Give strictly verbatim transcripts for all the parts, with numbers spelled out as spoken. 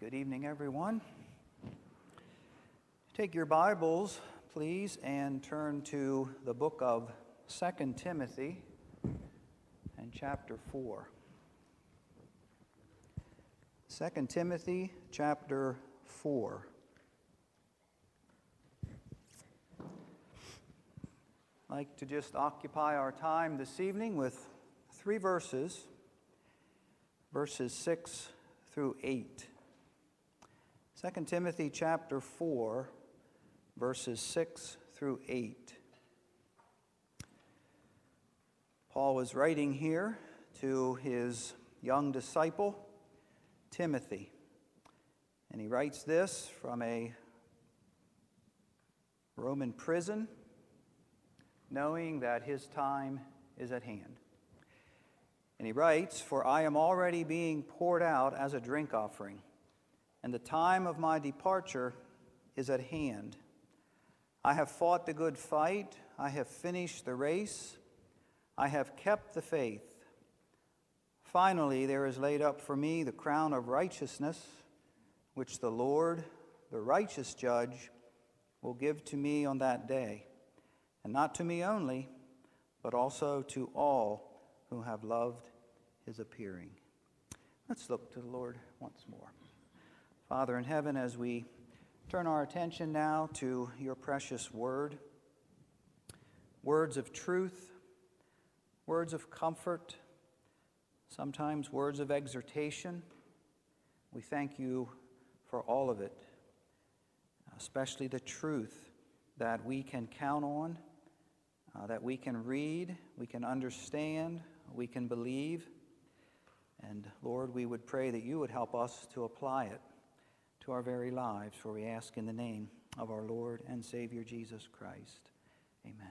Good evening, everyone. Take your Bibles, please, and turn to the book of Second Timothy and chapter four. Second Timothy chapter four. I'd like to just occupy our time this evening with three verses, verses six through eight. Second Timothy chapter four, verses six through eight. Paul was writing here to his young disciple, Timothy. And he writes this from a Roman prison, knowing that his time is at hand. And he writes, "For I am already being poured out as a drink offering, and the time of my departure is at hand. I have fought the good fight, I have finished the race, I have kept the faith. Finally, there is laid up for me the crown of righteousness, which the Lord, the righteous judge, will give to me on that day, and not to me only, but also to all who have loved his appearing." Let's look to the Lord once more. Father in heaven, as we turn our attention now to your precious word, words of truth, words of comfort, sometimes words of exhortation, we thank you for all of it, especially the truth that we can count on, uh, that we can read, we can understand, we can believe. And Lord, we would pray that you would help us to apply it to our very lives, for we ask in the name of our Lord and Savior Jesus Christ. Amen.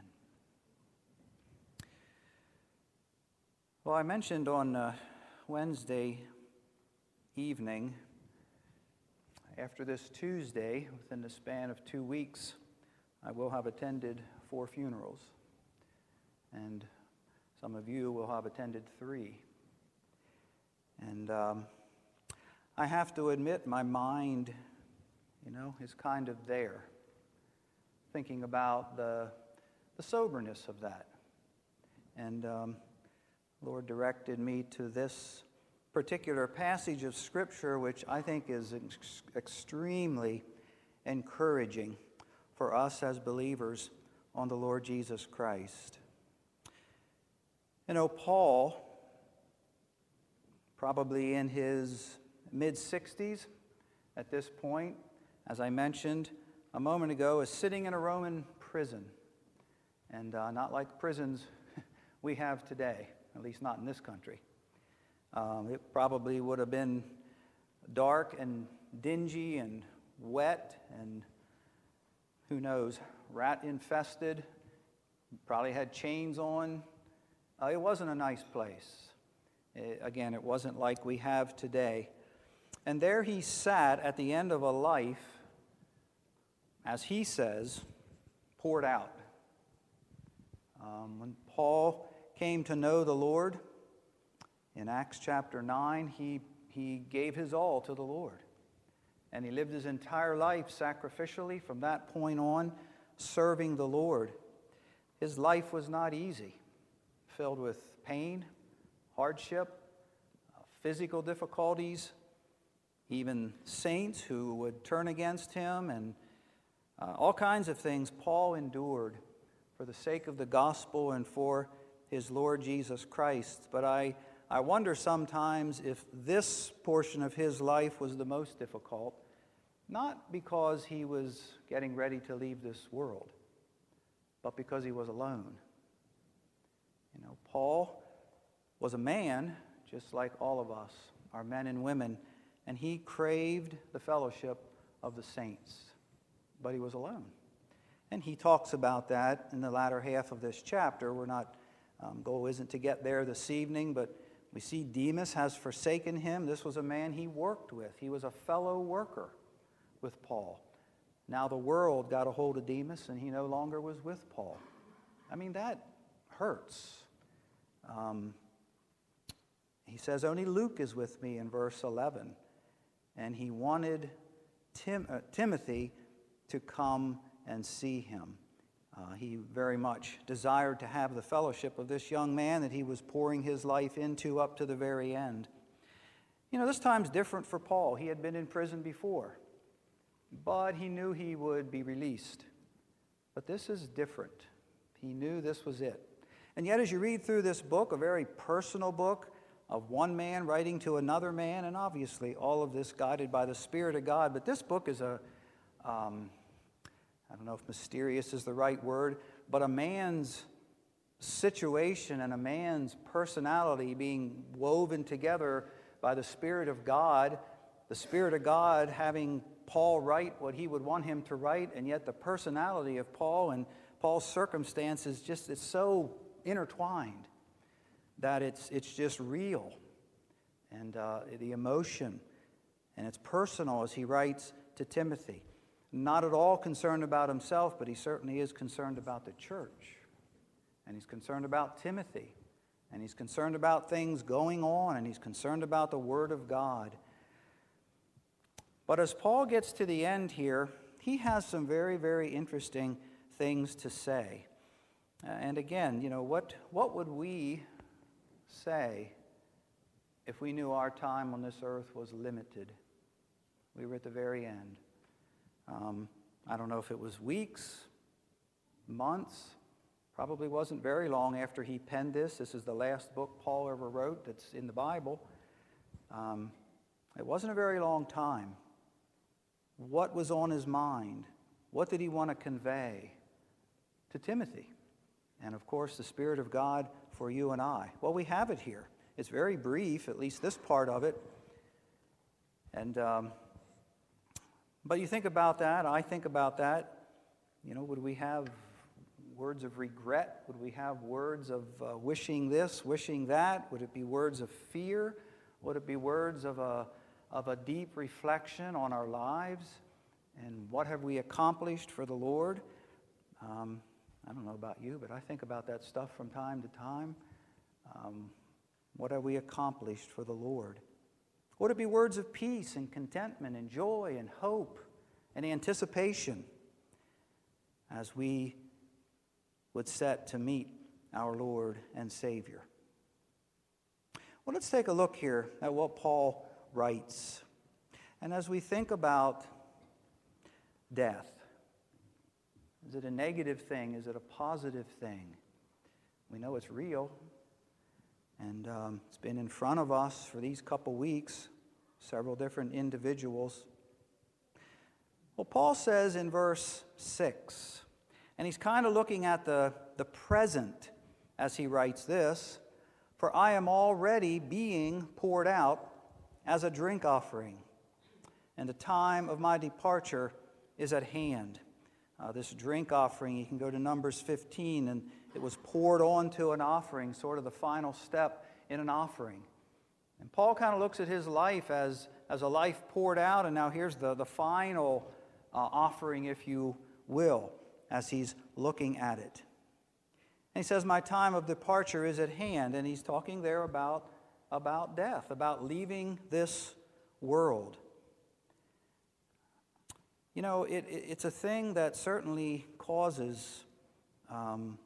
Well, I mentioned on uh, Wednesday evening, after this Tuesday, within the span of two weeks, I will have attended four funerals, and some of you will have attended three. And um, I have to admit, my mind, you know, is kind of there, thinking about the, the soberness of that. And um, Lord directed me to this particular passage of Scripture, which I think is ex- extremely encouraging for us as believers on the Lord Jesus Christ. You know, Paul, probably in his mid-sixties at this point, as I mentioned a moment ago, is sitting in a Roman prison. And uh, not like prisons we have today, at least not in this country. Um, it probably would have been dark and dingy and wet and, who knows, rat-infested, probably had chains on. Uh, it wasn't a nice place. It, again, it wasn't like we have today. And there he sat at the end of a life, as he says, poured out. Um, when Paul came to know the Lord, in Acts chapter nine, he, he gave his all to the Lord. And he lived his entire life sacrificially from that point on, serving the Lord. His life was not easy, filled with pain, hardship, uh, physical difficulties, even saints who would turn against him, and uh, all kinds of things Paul endured for the sake of the gospel and for his Lord Jesus Christ. But I, I wonder sometimes if this portion of his life was the most difficult, not because he was getting ready to leave this world, but because he was alone. You know, Paul was a man, just like all of us are men and women, and he craved the fellowship of the saints, but he was alone. And he talks about that in the latter half of this chapter. We're not, um, goal isn't to get there this evening, but we see Demas has forsaken him. This was a man he worked with. He was a fellow worker with Paul. Now the world got a hold of Demas, and he no longer was with Paul. I mean, that hurts. Um, he says, only Luke is with me in verse eleven. and he wanted Tim, uh, Timothy to come and see him. Uh, he very much desired to have the fellowship of this young man that he was pouring his life into up to the very end. You know, this time's different for Paul. He had been in prison before, but he knew he would be released. But this is different. He knew this was it. And yet, as you read through this book, a very personal book of one man writing to another man, and obviously all of this guided by the Spirit of God, but this book is a, um, I don't know if mysterious is the right word, but a man's situation and a man's personality being woven together by the Spirit of God, the Spirit of God having Paul write what he would want him to write, and yet the personality of Paul and Paul's circumstances just, it's so intertwined that it's, it's just real. And uh, the emotion, and it's personal as he writes to Timothy. Not at all concerned about himself, but he certainly is concerned about the church. And he's concerned about Timothy. And he's concerned about things going on, and he's concerned about the Word of God. But as Paul gets to the end here, he has some very, very interesting things to say. Uh, and again, you know, what, what would we say if we knew our time on this earth was limited? We were at the very end. Um, I don't know if it was weeks, months, probably wasn't very long after he penned this. This is the last book Paul ever wrote that's in the Bible. Um, it wasn't a very long time. What was on his mind? What did he want to convey to Timothy? And of course, the Spirit of God for you and I. Well, we have it here. It's very brief, at least this part of it. And um, but you think about that, I think about that. You know, would we have words of regret? Would we have words of uh, wishing this, wishing that? Would it be words of fear? Would it be words of a of a deep reflection on our lives and what have we accomplished for the Lord? Um, I don't know about you, but I think about that stuff from time to time. Um, what have we accomplished for the Lord? Would it be words of peace and contentment and joy and hope and anticipation as we would set to meet our Lord and Savior? Well, let's take a look here at what Paul writes. And as we think about death, is it a negative thing? Is it a positive thing? We know it's real. And um, it's been in front of us for these couple weeks, several different individuals. Well, Paul says in verse six, and he's kind of looking at the, the present as he writes this, "For I am already being poured out as a drink offering, and the time of my departure is at hand." Uh, this drink offering, you can go to Numbers fifteen, and it was poured onto an offering, sort of the final step in an offering. And Paul kind of looks at his life as, as a life poured out, and now here's the, the final uh, offering, if you will, as he's looking at it. And he says, "My time of departure is at hand," and he's talking there about about death, about leaving this world. You know, it, it, it's a thing that certainly causes um,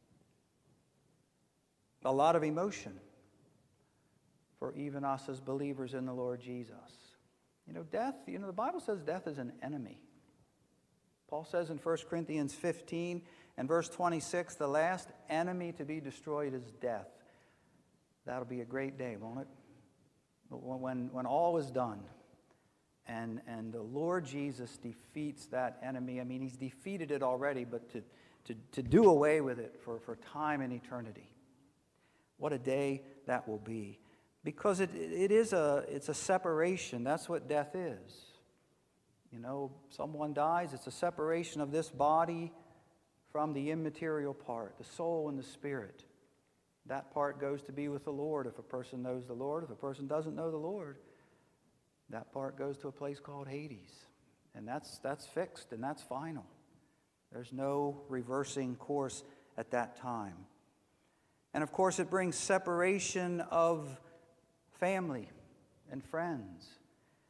a lot of emotion for even us as believers in the Lord Jesus. You know, death, you know, the Bible says death is an enemy. Paul says in First Corinthians fifteen and verse twenty-six, the last enemy to be destroyed is death. That'll be a great day, won't it? When, when all is done and, and the Lord Jesus defeats that enemy. I mean, he's defeated it already, but to, to, to do away with it for, for time and eternity. What a day that will be. Because it, it is a, it's a separation. That's what death is. You know, someone dies, it's a separation of this body from the immaterial part, the soul and the spirit. That part goes to be with the Lord if a person knows the Lord. If a person doesn't know the Lord, that part goes to a place called Hades. And that's, that's fixed and that's final. There's no reversing course at that time. And of course, it brings separation of family and friends.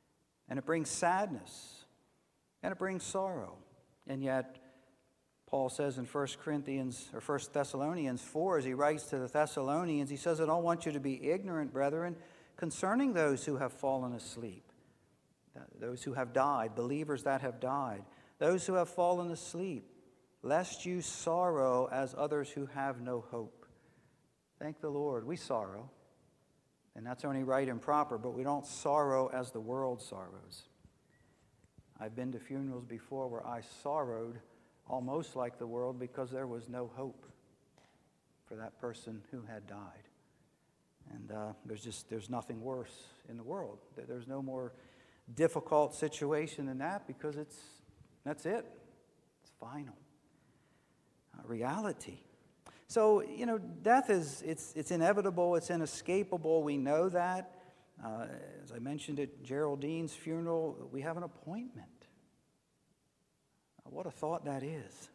and it brings sadness, and it brings sorrow. And yet, Paul says in First Corinthians or First Thessalonians four, as he writes to the Thessalonians, he says, I don't want you to be ignorant, brethren, concerning those who have fallen asleep, those who have died, believers that have died, those who have fallen asleep, lest you sorrow as others who have no hope. Thank the Lord, we sorrow, and that's only right and proper, but we don't sorrow as the world sorrows. I've been to funerals before where I sorrowed almost like the world because there was no hope for that person who had died. And uh, there's just, there's nothing worse in the world. There's no more difficult situation than that because it's, that's it. It's final. Uh, reality. So, you know, death is, it's, it's inevitable, it's inescapable, we know that. Uh, as I mentioned at Geraldine's funeral, we have an appointment. Uh, what a thought that is.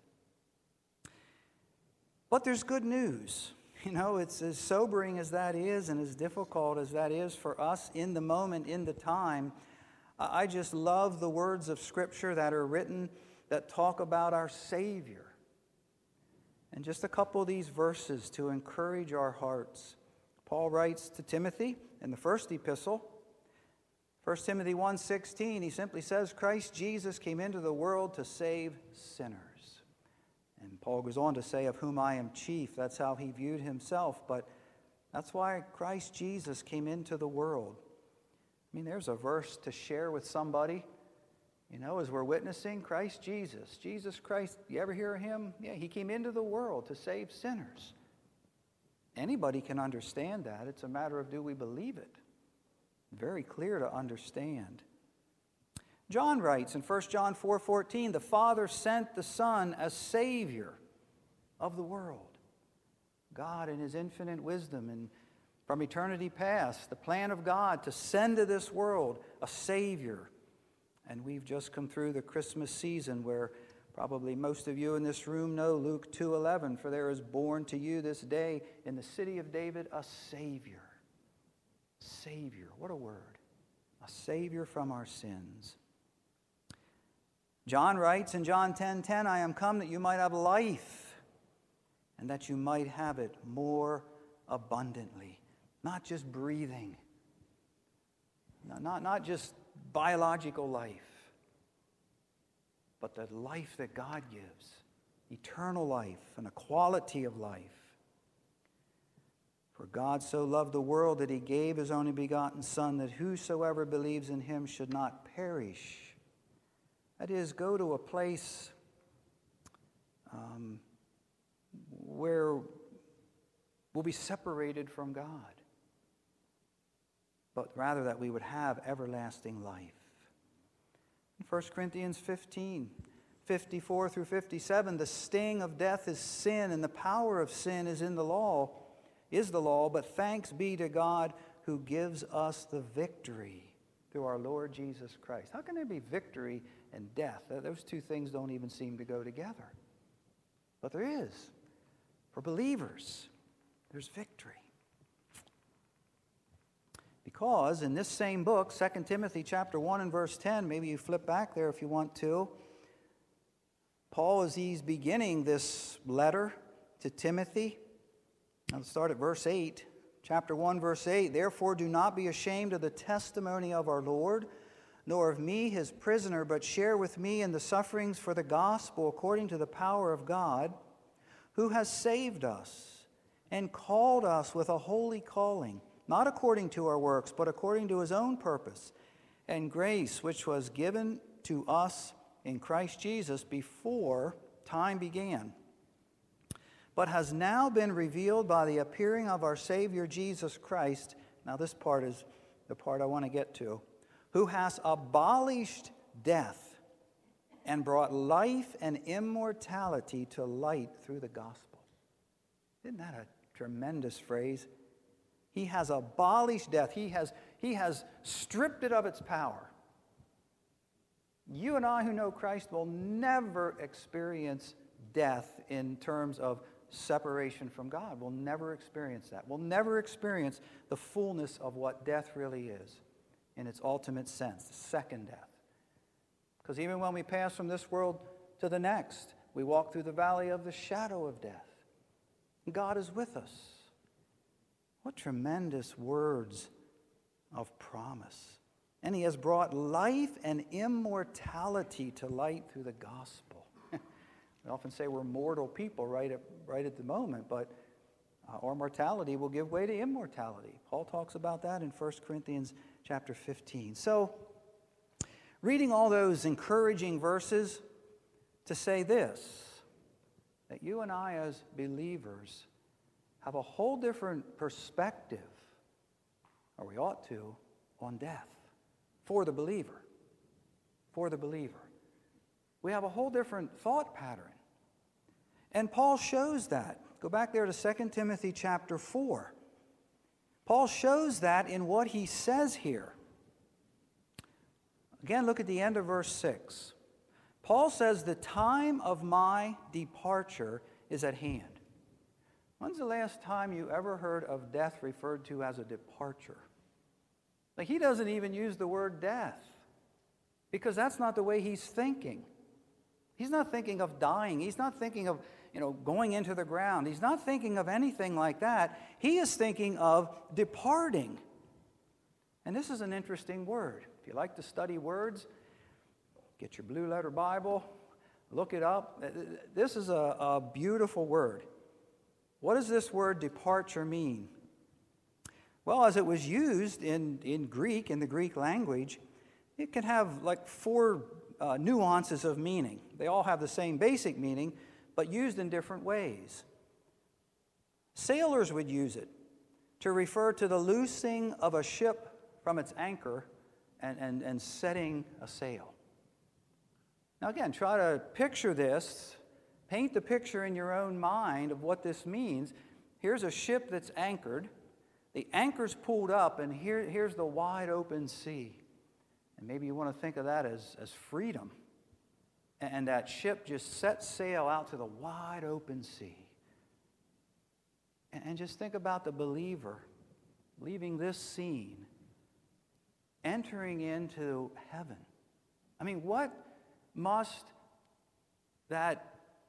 But there's good news. You know, it's as sobering as that is and as difficult as that is for us in the moment, in the time. I just love the words of Scripture that are written that talk about our Savior. And just a couple of these verses to encourage our hearts. Paul writes to Timothy in the first epistle, First Timothy one sixteen, he simply says, Christ Jesus came into the world to save sinners. And Paul goes on to say, of whom I am chief. That's how he viewed himself. But that's why Christ Jesus came into the world. I mean, there's a verse to share with somebody. You know, as we're witnessing Christ Jesus. Jesus Christ, you ever hear of him? Yeah, he came into the world to save sinners. Anybody can understand that. It's a matter of do we believe it? Very clear to understand. John writes in First John four fourteen, the Father sent the Son as Savior of the world. God in his infinite wisdom and from eternity past, the plan of God to send to this world a Savior. And we've just come through the Christmas season where probably most of you in this room know Luke two eleven, for there is born to you this day in the city of David a Savior. Savior, what a word. A Savior from our sins. John writes in John ten ten, I am come that you might have life and that you might have it more abundantly. Not just breathing, not, not, not just biological life, but the life that God gives, eternal life and a quality of life. For God so loved the world that he gave his only begotten Son, that whosoever believes in him should not perish. That is, go to a place um, where we'll be separated from God, but rather that we would have everlasting life. In First Corinthians fifteen, fifty-four through fifty-seven, the sting of death is sin, and the power of sin is in the law, is the law, but thanks be to God who gives us the victory through our Lord Jesus Christ. How can there be victory and death? Those two things don't even seem to go together. But there is. For believers, there's victory. Because in this same book, Second Timothy chapter one and verse ten, maybe you flip back there if you want to, Paul, as he's beginning this letter to Timothy, I'll start at verse eight. Chapter one, verse eight, therefore do not be ashamed of the testimony of our Lord, nor of me, his prisoner, but share with me in the sufferings for the gospel according to the power of God, who has saved us and called us with a holy calling, not according to our works, but according to his own purpose and grace, which was given to us in Christ Jesus before time began, but has now been revealed by the appearing of our Savior Jesus Christ. Now this part is the part I want to get to. Who has abolished death and brought life and immortality to light through the gospel. Isn't that a tremendous phrase? He has abolished death. He has, he has stripped it of its power. You and I who know Christ will never experience death in terms of separation from God. We'll never experience that. We'll never experience the fullness of what death really is in its ultimate sense, the second death. Because even when we pass from this world to the next, we walk through the valley of the shadow of death. God is with us. What tremendous words of promise. And he has brought life and immortality to light through the gospel. We often say we're mortal people right at, right at the moment, but uh, our mortality will give way to immortality. Paul talks about that in First Corinthians chapter fifteen. So, reading all those encouraging verses to say this, that you and I as believers have a whole different perspective, or we ought to, on death for the believer. For the believer. We have a whole different thought pattern. And Paul shows that. Go back there to Second Timothy chapter four. Paul shows that in what he says here. Again, look at the end of verse six. Paul says, the time of my departure is at hand. When's the last time you ever heard of death referred to as a departure? Like, he doesn't even use the word death, because that's not the way he's thinking. He's not thinking of dying. He's not thinking of, you know, going into the ground. He's not thinking of anything like that. He is thinking of departing. And this is an interesting word. If you like to study words, get your blue letter Bible, look it up. This is a, a beautiful word. What does this word departure mean? Well, as it was used in, in Greek, in the Greek language, it can have like four uh, nuances of meaning. They all have the same basic meaning, but used in different ways. Sailors would use it to refer to the loosing of a ship from its anchor and, and, and setting a sail. Now again, try to picture this. Paint the picture in your own mind of what this means. Here's a ship that's anchored. The anchor's pulled up, and here, here's the wide open sea. And maybe you want to think of that as, as freedom. And that ship just sets sail out to the wide open sea. And, and just think about the believer leaving this scene, entering into heaven. I mean, what must that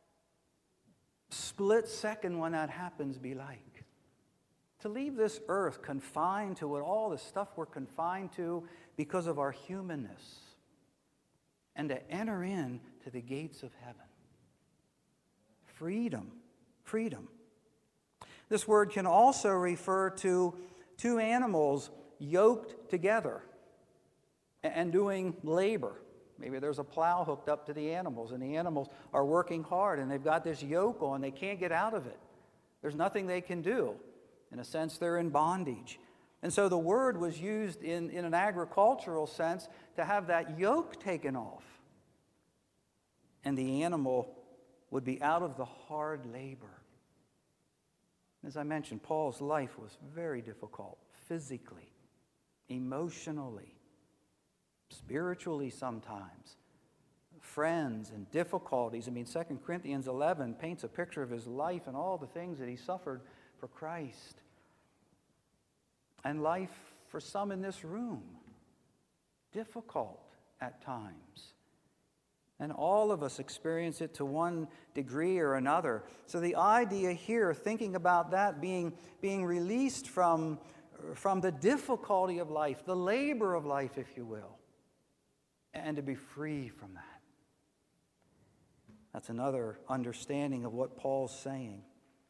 split second when that happens be like? To leave this earth confined to what all the stuff we're confined to because of our humanness, and to enter in to the gates of heaven. Freedom. Freedom. This word can also refer to two animals yoked together and doing labor. Maybe there's a plow hooked up to the animals, and the animals are working hard, and they've got this yoke on. They can't get out of it. There's nothing they can do. In a sense, they're in bondage. And so the word was used in, in an agricultural sense to have that yoke taken off. And the animal would be out of the hard labor. As I mentioned, Paul's life was very difficult, physically, emotionally, spiritually sometimes, friends and difficulties. I mean, Second Corinthians eleven paints a picture of his life and all the things that he suffered for Christ. And life for some in this room, difficult at times. And all of us experience it to one degree or another. So the idea here, thinking about that, being, being released from, from the difficulty of life, the labor of life, if you will, and to be free from that. That's another understanding of what Paul's saying.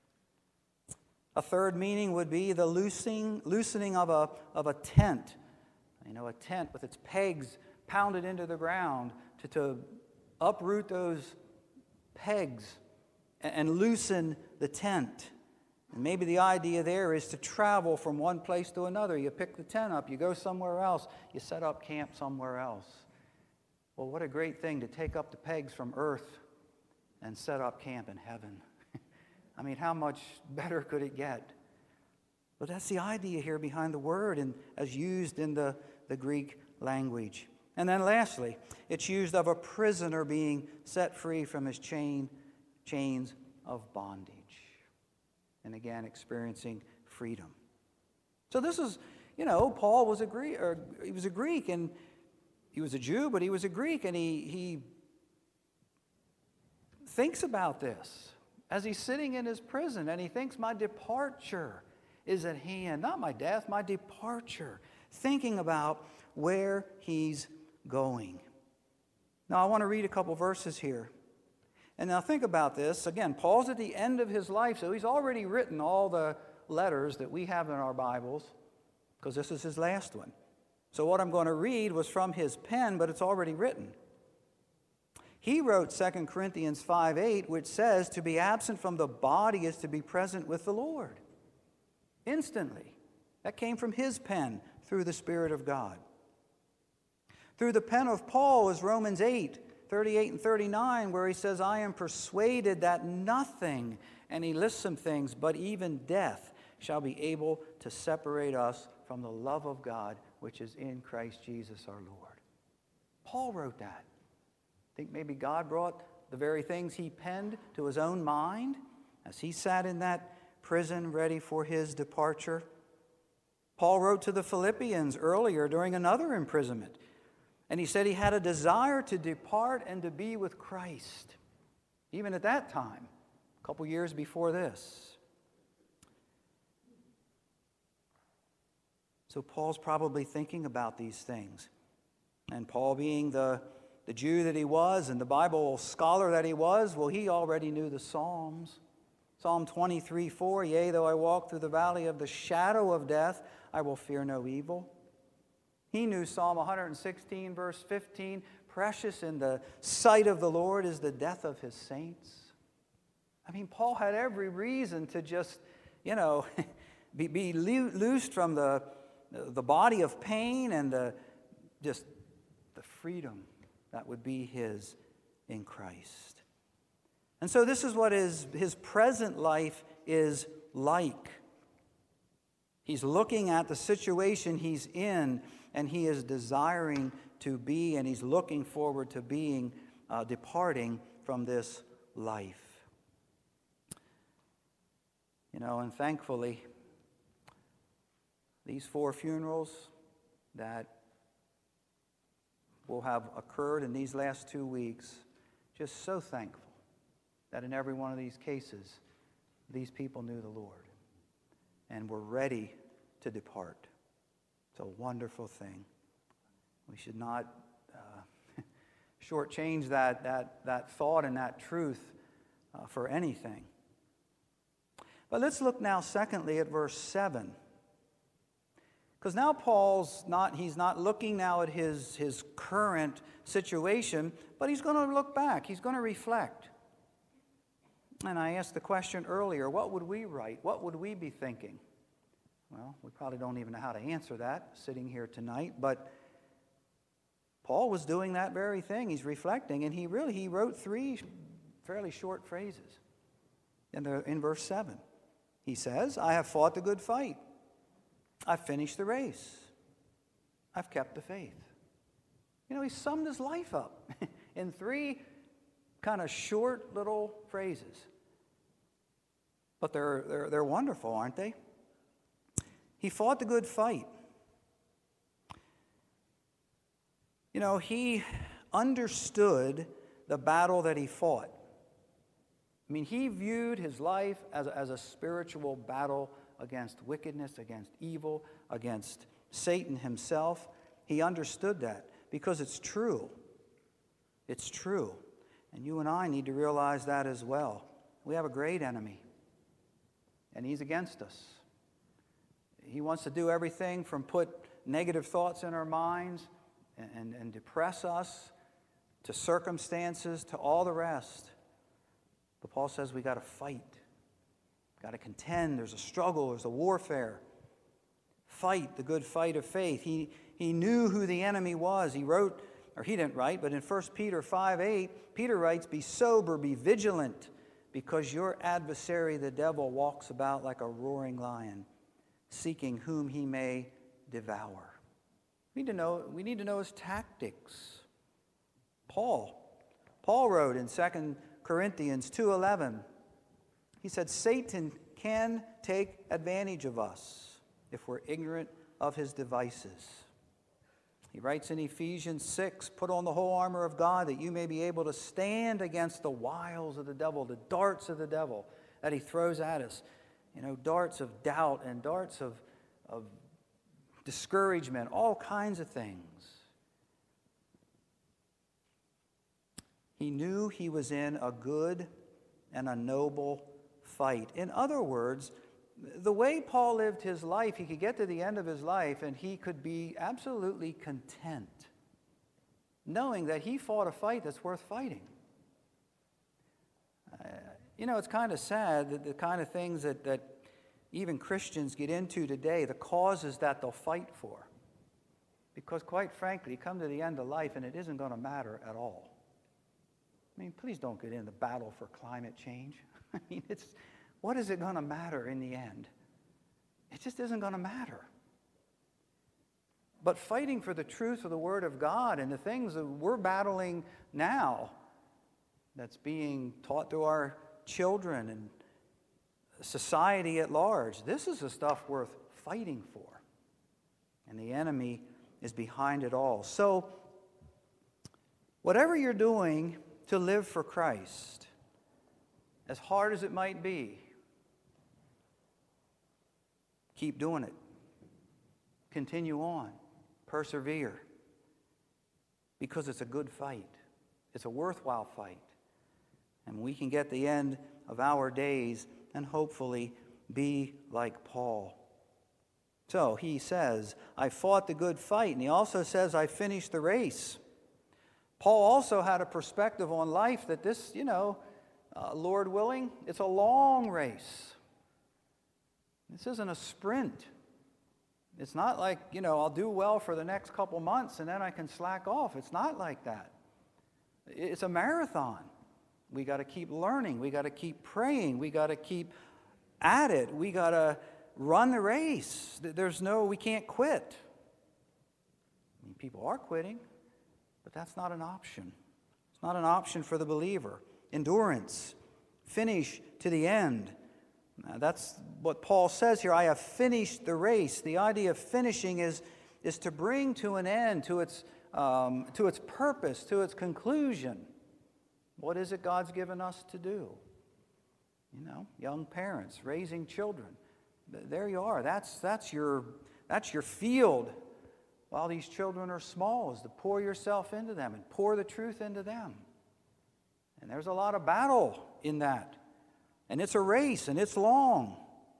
A third meaning would be the loosening, loosening of a, of a tent. You know, a tent with its pegs pounded into the ground to, to uproot those pegs and, and loosen the tent. And maybe the idea there is to travel from one place to another. You pick the tent up, you go somewhere else, you set up camp somewhere else. Well, what a great thing to take up the pegs from earth and set up camp in heaven. I mean, how much better could it get? But that's the idea here behind the word and as used in the, the Greek language. And then lastly, it's used of a prisoner being set free from his chain, chains of bondage. And again, experiencing freedom. So this is, you know, Paul was a Greek, or he was a Greek, and he was a Jew, but he was a Greek, and he he thinks about this as he's sitting in his prison, and he thinks, my departure is at hand, not my death, my departure, thinking about where he's going. Now, I want to read a couple verses here. And now think about this. Again, Paul's at the end of his life, so he's already written all the letters that we have in our Bibles, because this is his last one. So what I'm going to read was from his pen, but it's already written. He wrote Second Corinthians five eight, which says, to be absent from the body is to be present with the Lord. Instantly. That came from his pen through the Spirit of God. Through the pen of Paul is Romans eight thirty-eight and thirty-nine, where he says, I am persuaded that nothing, and he lists some things, but even death shall be able to separate us from the love of God, which is in Christ Jesus our Lord. Paul wrote that. Think maybe God brought the very things he penned to his own mind as he sat in that prison ready for his departure. Paul wrote to the Philippians earlier during another imprisonment, and he said he had a desire to depart and to be with Christ, even at that time, a couple years before this. So Paul's probably thinking about these things. And Paul, being the, the Jew that he was and the Bible scholar that he was, well, he already knew the Psalms. Psalm twenty-three four, yea, though I walk through the valley of the shadow of death, I will fear no evil. He knew Psalm one sixteen, verse fifteen, precious in the sight of the Lord is the death of his saints. I mean, Paul had every reason to just, you know, be, be loosed from the, the body of pain and the, just the freedom that would be his in Christ. And so this is what his, his present life is like. He's looking at the situation he's in, and he is desiring to be, and he's looking forward to being, uh, departing from this life. You know, and thankfully, these four funerals that will have occurred in these last two weeks, just so thankful that in every one of these cases, these people knew the Lord and were ready to depart. It's a wonderful thing. We should not uh, shortchange that, that, that thought and that truth uh, for anything. But let's look now, secondly, at verse seven. Because now Paul's not, he's not looking now at his, his current situation, but he's going to look back. He's going to reflect. And I asked the question earlier, what would we write? What would we be thinking? Well, we probably don't even know how to answer that sitting here tonight, but Paul was doing that very thing. He's reflecting, and he really, he wrote three fairly short phrases in, the, in verse seven. He says, I have fought the good fight. I've finished the race. I've kept the faith. You know, he summed his life up in three kind of short little phrases. But they're, they're, they're wonderful, aren't they? He fought the good fight. You know, he understood the battle that he fought. I mean, he viewed his life as a, as a spiritual battle against wickedness, against evil, against Satan himself. He understood that because it's true. It's true. And you and I need to realize that as well. We have a great enemy, and he's against us. He wants to do everything from put negative thoughts in our minds and, and, and depress us to circumstances to all the rest. But Paul says we got to fight. Got to contend. There's a struggle. There's a warfare. Fight the good fight of faith. He, he knew who the enemy was. He wrote, or he didn't write, but in First Peter five eight, Peter writes, be sober, be vigilant, because your adversary, the devil, walks about like a roaring lion, seeking whom he may devour. We need to know, we need to know his tactics. Paul. Paul wrote in Second Corinthians two eleven, he said, Satan can take advantage of us if we're ignorant of his devices. He writes in Ephesians six, put on the whole armor of God that you may be able to stand against the wiles of the devil, the darts of the devil that he throws at us. You know, darts of doubt and darts of, of discouragement, all kinds of things. He knew he was in a good and a noble fight. In other words, the way Paul lived his life, he could get to the end of his life and he could be absolutely content, knowing that he fought a fight that's worth fighting. Uh, you know, it's kind of sad that the kind of things that, that even Christians get into today, the causes that they'll fight for. Because quite frankly, you come to the end of life and it isn't going to matter at all. I mean, please don't get in the battle for climate change. I mean, it's... what is it going to matter in the end? It just isn't going to matter. But fighting for the truth of the Word of God and the things that we're battling now, that's being taught to our children and society at large, this is the stuff worth fighting for. And the enemy is behind it all. So, whatever you're doing to live for Christ, as hard as it might be, keep doing it. Continue on. Persevere. Because it's a good fight. It's a worthwhile fight. And we can get the end of our days and hopefully be like Paul. So he says, I fought the good fight. And he also says, I finished the race. Paul also had a perspective on life that this, you know, uh, Lord willing, it's a long race. This isn't a sprint. It's not like, you know, I'll do well for the next couple months and then I can slack off. It's not like that. It's a marathon. We got to keep learning. We got to keep praying. We got to keep at it. We got to run the race. There's no, we can't quit. I mean, people are quitting, but that's not an option. It's not an option for the believer. Endurance. Finish to the end. Now, that's what Paul says here. I have finished the race. The idea of finishing is, is to bring to an end, to its, um, to its purpose, to its conclusion. What is it God's given us to do? You know, young parents, raising children. There you are. That's, that's, your, that's your field while these children are small, is to pour yourself into them and pour the truth into them. And there's a lot of battle in that. And it's a race, and it's long.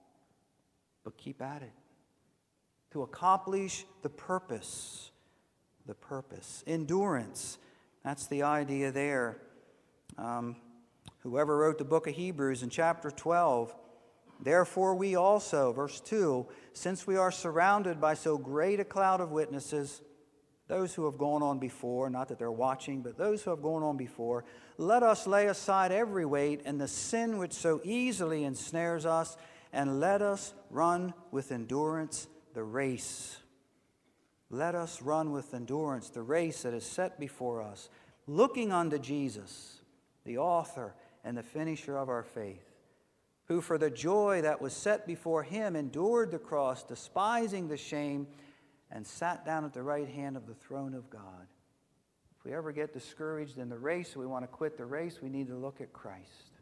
But keep at it. To accomplish the purpose. The purpose. Endurance. That's the idea there. Um, whoever wrote the book of Hebrews in chapter twelve, therefore we also, verse two, since we are surrounded by so great a cloud of witnesses, those who have gone on before, not that they're watching, but those who have gone on before, let us lay aside every weight and the sin which so easily ensnares us, and let us run with endurance the race. Let us run with endurance the race that is set before us, looking unto Jesus, the author and the finisher of our faith, who for the joy that was set before him endured the cross, despising the shame, and sat down at the right hand of the throne of God. If we ever get discouraged in the race, we want to quit the race, we need to look at Christ,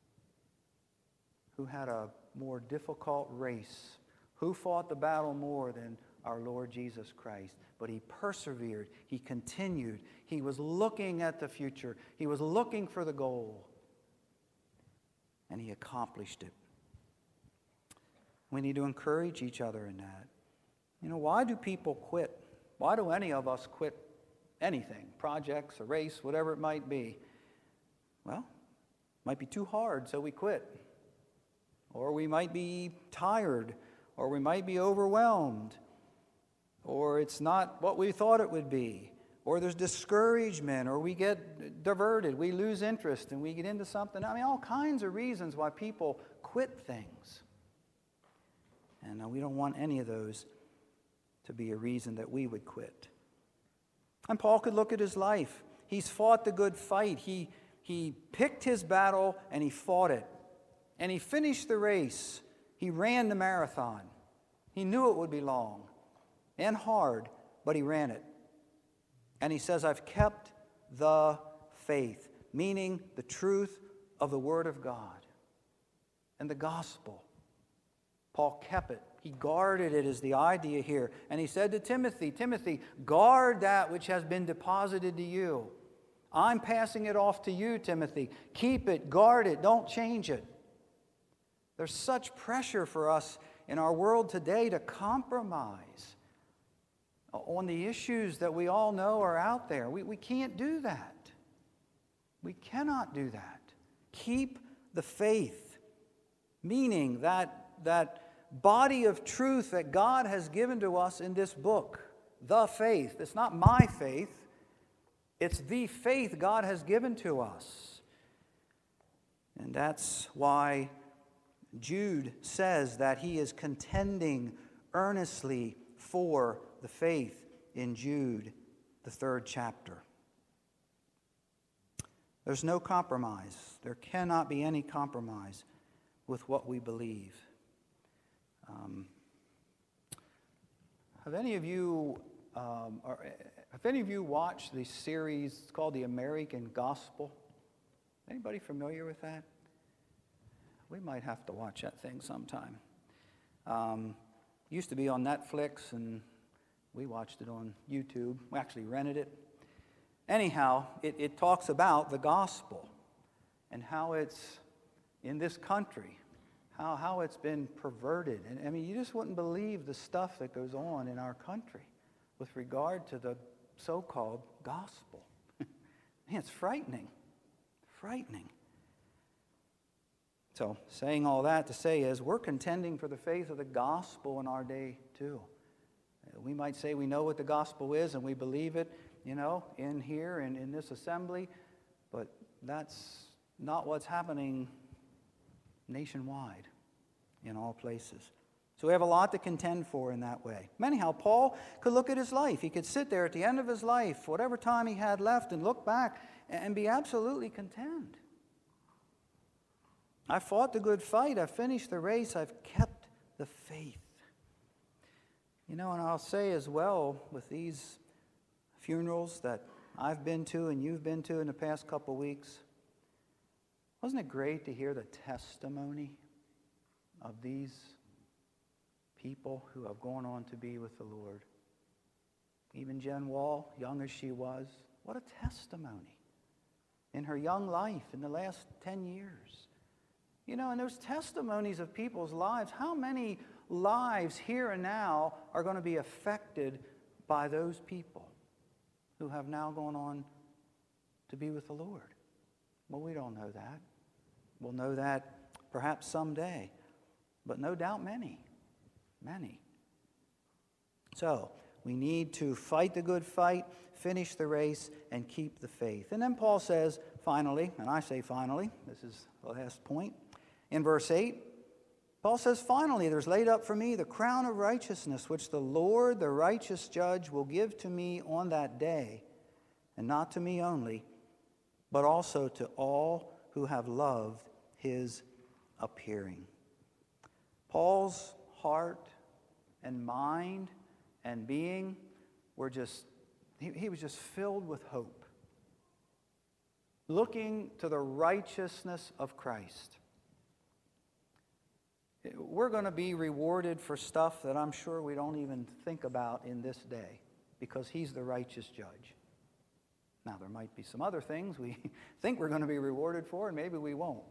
who had a more difficult race, who fought the battle more than our Lord Jesus Christ. But he persevered, he continued, he was looking at the future, he was looking for the goal, and he accomplished it. We need to encourage each other in that. You know, why do people quit? Why do any of us quit anything? Projects, a race, whatever it might be. Well, it might be too hard, so we quit. Or we might be tired, or we might be overwhelmed, or it's not what we thought it would be, or there's discouragement, or we get diverted, we lose interest, and we get into something. I mean, all kinds of reasons why people quit things. And uh, we don't want any of those to be a reason that we would quit. And Paul could look at his life. He's fought the good fight. He, he picked his battle and he fought it. And he finished the race. He ran the marathon. He knew it would be long. and hard, but he ran it. And he says, I've kept the faith, meaning the truth of the Word of God and the gospel. Paul kept it. He guarded it is the idea here. And he said to Timothy, Timothy, guard that which has been deposited to you. I'm passing it off to you, Timothy. Keep it, guard it, don't change it. There's such pressure for us in our world today to compromise on the issues that we all know are out there. We, we can't do that. We cannot do that. Keep the faith, meaning that, that body of truth that God has given to us in this book, the faith. It's not my faith. It's the faith God has given to us. And that's why Jude says that he is contending earnestly for the faith in Jude, the third chapter. There's no compromise. There cannot be any compromise with what we believe. Um, have any of you, um, or, have any of you watched the series? It's called The American Gospel. Anybody familiar with that? We might have to watch that thing sometime. Um, used to be on Netflix, and we watched it on YouTube. We actually rented it. Anyhow, it, it talks about the gospel and how it's in this country, how, how it's been perverted. And I mean, you just wouldn't believe the stuff that goes on in our country with regard to the so-called gospel. Man, it's frightening. Frightening. So, saying all that to say is, we're contending for the faith of the gospel in our day, too. We might say we know what the gospel is and we believe it, you know, in here and in this assembly, but that's not what's happening nationwide in all places. So we have a lot to contend for in that way. Anyhow, Paul could look at his life. He could sit there at the end of his life, whatever time he had left, and look back and be absolutely content. I fought the good fight. I've finished the race. I've kept the faith. You know, and I'll say as well with these funerals that I've been to and you've been to in the past couple weeks, wasn't it great to hear the testimony of these people who have gone on to be with the Lord? Even Jen Wall, young as she was, what a testimony in her young life in the last ten years. You know, and those testimonies of people's lives, how many lives here and now are going to be affected by those people who have now gone on to be with the Lord? Well, we don't know that. We'll know that perhaps someday, but no doubt many, many. So, we need to fight the good fight, finish the race, and keep the faith. And then Paul says, finally, and I say finally, this is the last point, in verse eight, Paul says, finally, there's laid up for me the crown of righteousness, which the Lord, the righteous judge, will give to me on that day, and not to me only, but also to all who have loved his appearing. Paul's heart and mind and being were just, he, he was just filled with hope, looking to the righteousness of Christ. We're going to be rewarded for stuff that I'm sure we don't even think about in this day, because he's the righteous judge. Now, there might be some other things we think we're going to be rewarded for, and maybe we won't.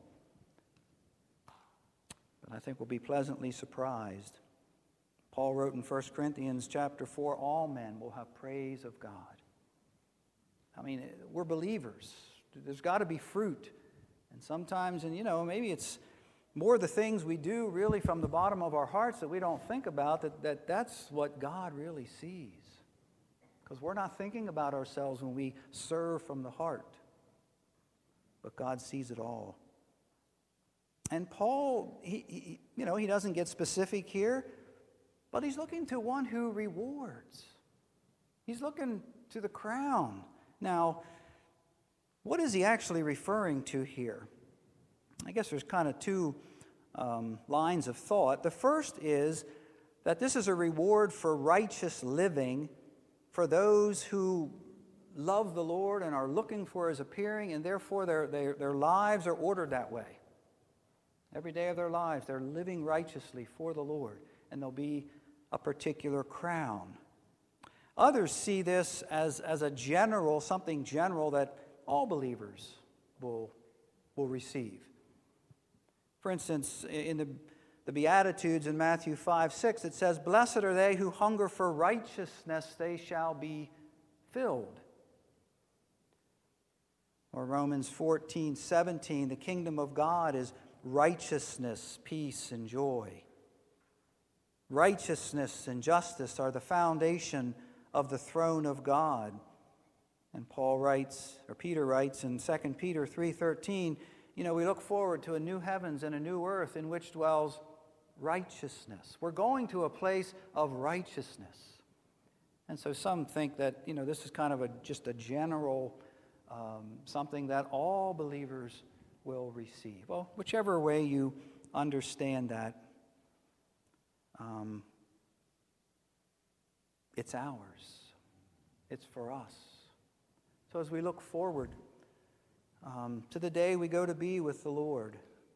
But I think we'll be pleasantly surprised. Paul wrote in First Corinthians chapter four, all men will have praise of God. I mean, we're believers. There's got to be fruit. And sometimes, and you know, maybe it's more the things we do really from the bottom of our hearts that we don't think about, that, that that's what God really sees. Because we're not thinking about ourselves when we serve from the heart. But God sees it all. And Paul, he, he, you know, he doesn't get specific here, but he's looking to one who rewards. He's looking to the crown. Now, what is he actually referring to here? I guess there's kind of two um, lines of thought. The first is that this is a reward for righteous living for those who love the Lord and are looking for His appearing, and therefore their, their, their lives are ordered that way. Every day of their lives, they're living righteously for the Lord, and there'll be a particular crown. Others see this as, as a general, something general that all believers will, will receive. For instance, in the, the Beatitudes in Matthew five six, it says, "Blessed are they who hunger for righteousness, they shall be filled." Or Romans fourteen seventeen, "The kingdom of God is righteousness, peace, and joy." Righteousness and justice are the foundation of the throne of God. And Paul writes, or Peter writes in Second Peter three thirteen, you know, we look forward to a new heavens and a new earth in which dwells righteousness. We're going to a place of righteousness. And so some think that, you know, this is kind of a just a general um, something that all believers will receive. Well, whichever way you understand that, um, it's ours. It's for us. So as we look forward um, to the day we go to be with the Lord,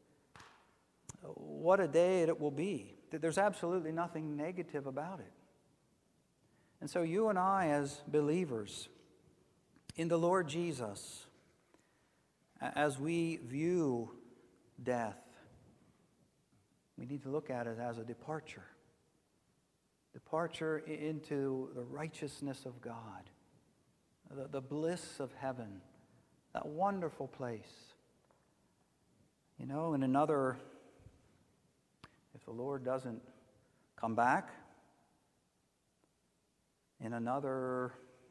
what a day it will be. There's absolutely nothing negative about it. And so you and I, as believers in the Lord Jesus, as we view death, we need to look at it as a departure. Departure into the righteousness of God, the, the bliss of heaven, that wonderful place. You know, in another, if the Lord doesn't come back, in another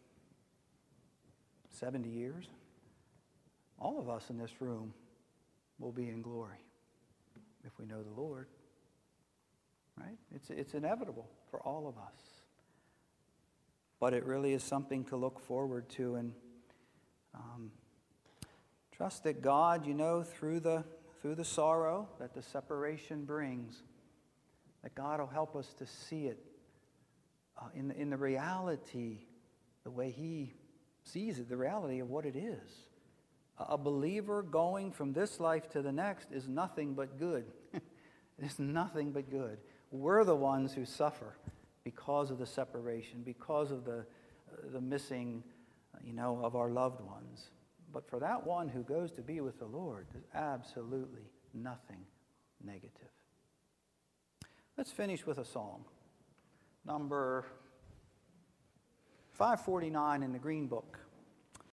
seventy years, all of us in this room will be in glory if we know the Lord. Right? It's, it's inevitable for all of us. But it really is something to look forward to, and um, trust that God, you know, through the, through the sorrow that the separation brings, that God will help us to see it uh, in, the, in the reality, the way He sees it, the reality of what it is. A, a believer going from this life to the next is nothing but good. It's nothing but good. We're the ones who suffer because of the separation, because of the, uh, the missing, uh, you know, of our loved ones. But for that one who goes to be with the Lord, there's absolutely nothing negative. Let's finish with a song. Number five forty-nine in the Green Book.